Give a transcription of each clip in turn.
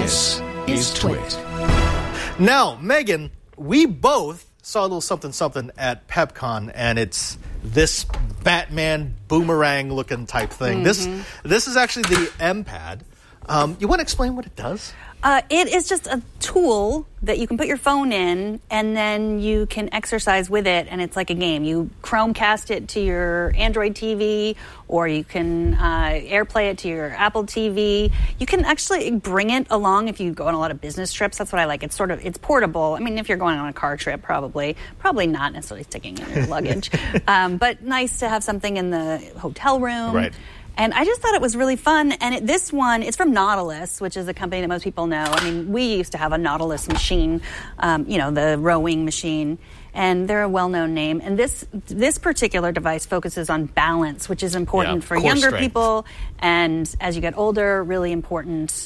This is Twit. Now, Megan, we both saw a little something at PepCon, and it's this Batman boomerang-looking type thing. Mm-hmm. This is actually the M-Pad. You want to explain what it does? It is just a tool that you can put your phone in, and then you can exercise with it, and it's like a game. You Chromecast it to your Android TV, or you can AirPlay it to your Apple TV. You can actually bring it along if you go on a lot of business trips. That's what I like. It's portable. I mean, if you're going on a car trip, probably not necessarily sticking in your luggage, but nice to have something in the hotel room. Right. And I just thought it was really fun. And this one, it's from Nautilus, which is a company that most people know. I mean, we used to have a Nautilus machine, the rowing machine, and they're a well-known name. And this particular device focuses on balance, which is important for younger people, and as you get older, really important.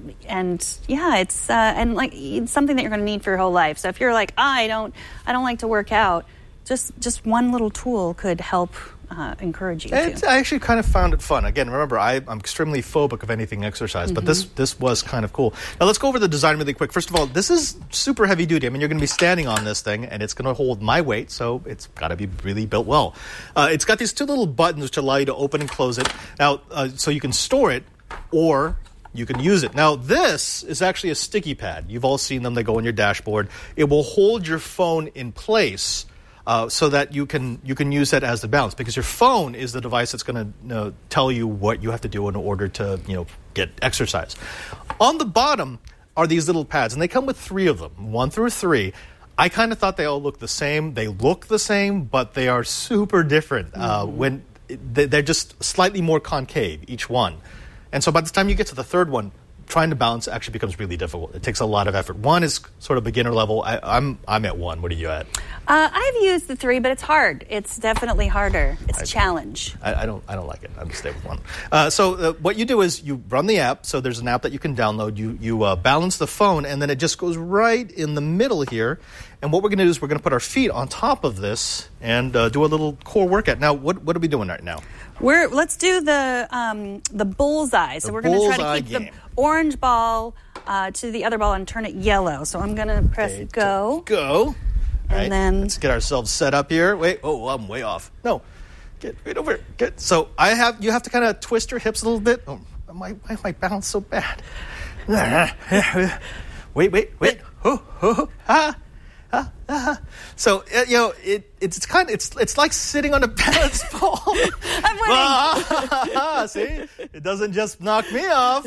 It's something that you're going to need for your whole life. So if you're like, I don't like to work out, just one little tool could help encourage you to. I actually kind of found it fun. Again, remember, I'm extremely phobic of anything exercise, but this was kind of cool. Now, let's go over the design really quick. First of all, this is super heavy duty. I mean, you're going to be standing on this thing, and it's going to hold my weight, so it's got to be really built well. It's got these two little buttons which allow you to open and close it. Now, so you can store it, or you can use it. Now, this is actually a sticky pad. You've all seen them. They go on your dashboard. It will hold your phone in place so that you can use that as the balance, because your phone is the device that's going to tell you what you have to do in order to get exercise. On the bottom are these little pads, and they come with 3 of them, 1 through 3. I kind of thought they all look the same. They look the same, but they are super different. When they're just slightly more concave, each one. And so by the time you get to the third one, trying to balance actually becomes really difficult. It takes a lot of effort. 1 is sort of beginner level. I'm at 1. What are you at? I've used the 3, but it's hard. It's definitely harder. It's a challenge. I don't like it. I'm going to stay with 1. So what you do is you run the app. So there's an app that you can download. You balance the phone, and then it just goes right in the middle here. And what we're going to do is we're going to put our feet on top of this and do a little core workout. Now, what are we doing right now? Let's do the bullseye. So we're going to try to keep the orange ball to the other ball and turn it yellow. So I'm going to press go. Go. And then let's get ourselves set up here. Wait. Oh, I'm way off. No. Get right over here. Good. So you have to kind of twist your hips a little bit. Oh, why am I balanced so bad? Wait. So it's like sitting on a balance ball. I'm winning. See, it doesn't just knock me off.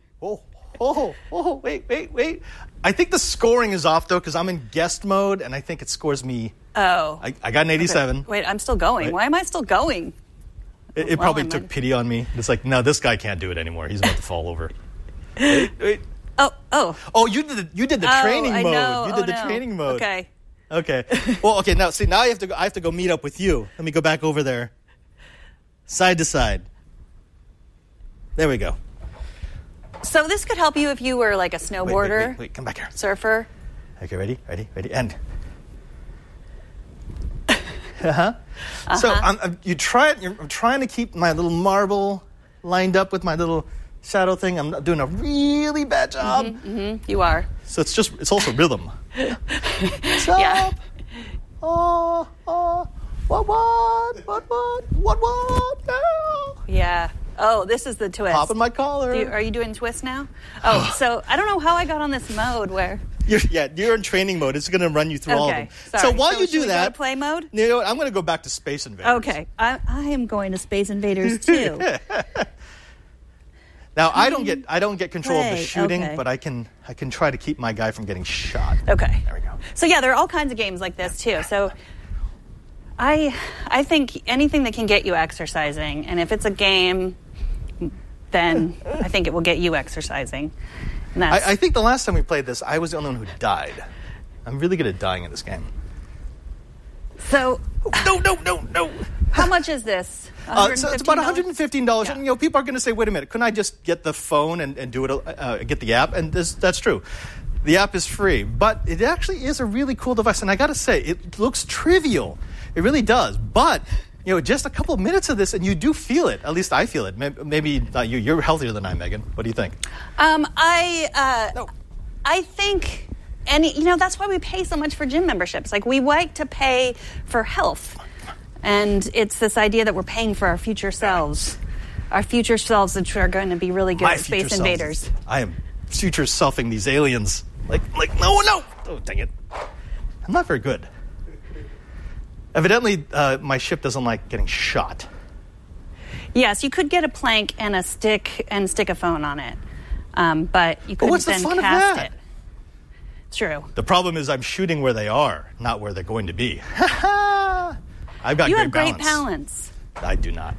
Wait. I think the scoring is off though, because I'm in guest mode, and I think it scores me. Oh, I got an 87. Okay. Wait, I'm still going. Wait. Why am I still going? It probably took pity on me. It's like, no, this guy can't do it anymore. He's about to fall over. Wait. Oh, you did the training mode. Know. You did the training mode. Okay. Well, okay. Now I have to go meet up with you. Let me go back over there. Side to side. There we go. So this could help you if you were like a snowboarder. Wait. Come back here. Surfer. Okay, ready, and. So I'm trying to keep my little marble lined up with my little shadow thing. I'm doing a really bad job. You are. So it's also rhythm. Yeah. What? Yeah. Oh, this is the twist. Popping my collar. Are you doing twist now? Oh, so I don't know how I got on this mode where. You're in training mode. It's going to run you through all of them. Sorry. So while you do we that, go to play mode. You know what? I'm going to go back to Space Invaders. Okay, I am going to Space Invaders too. Now I don't get control of the shooting, but I can try to keep my guy from getting shot. Okay. There we go. So yeah, there are all kinds of games like this too. So I think anything that can get you exercising, and if it's a game, then I think it will get you exercising. I think the last time we played this, I was the only one who died. I'm really good at dying in this game. So No. How much is this? So it's about $115. Yeah. And people are going to say, wait a minute, couldn't I just get the phone and do it, get the app? And that's true. The app is free, but it actually is a really cool device. And I got to say, it looks trivial. It really does. But just a couple of minutes of this, and you do feel it. At least I feel it. Maybe not you. You're healthier than I, Megan. What do you think? I think, and that's why we pay so much for gym memberships. Like, we like to pay for health, and it's this idea that we're paying for our future selves, which are going to be really good at Space Invaders. I am future selfing these aliens. Like no. Oh, dang it! I'm not very good. Evidently, my ship doesn't like getting shot. Yes, you could get a plank and a stick and stick a phone on it, but you couldn't then cast it. True. The problem is I'm shooting where they are, not where they're going to be. I've got great balance. I do not.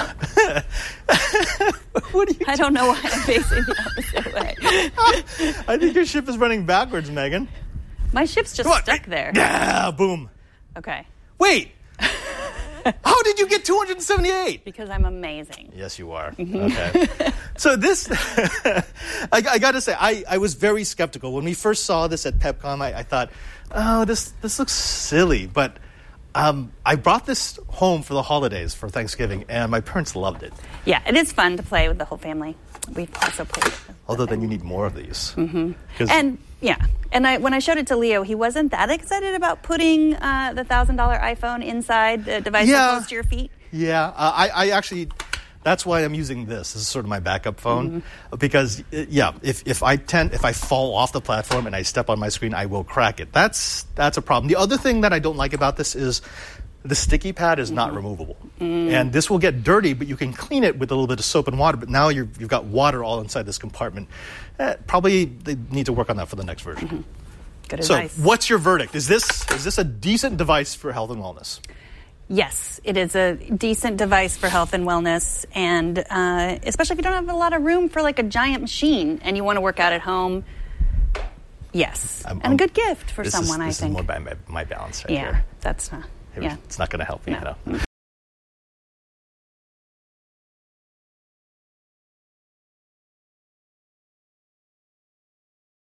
What do you? I don't know why I'm facing the opposite way. I think your ship is running backwards, Megan. My ship's just stuck there. Yeah, boom. Okay. Wait. How did you get 278? Because I'm amazing. Yes, you are. Okay. So this, I got to say, I was very skeptical. When we first saw this at PepCon, I thought, oh, this looks silly. But I brought this home for the holidays, for Thanksgiving, and my parents loved it. Yeah, it is fun to play with the whole family. We've also played it. Although then you need more of these. Mm-hmm. And when I showed it to Leo, he wasn't that excited about putting the $1,000 iPhone inside the device that goes to your feet. Yeah, I actually, that's why I'm using this. This is sort of my backup phone. Because, if I fall off the platform and I step on my screen, I will crack it. That's a problem. The other thing that I don't like about this is the sticky pad is not removable. And this will get dirty, but you can clean it with a little bit of soap and water. But now you've got water all inside this compartment. Probably they need to work on that for the next version. Good advice. So what's your verdict? Is this a decent device for health and wellness? Yes, it is a decent device for health and wellness, and especially if you don't have a lot of room for like a giant machine and you want to work out at home. Yes, and a good gift for someone, I think. This is more by my balance right here. here. That's not. It's not going to help me. No.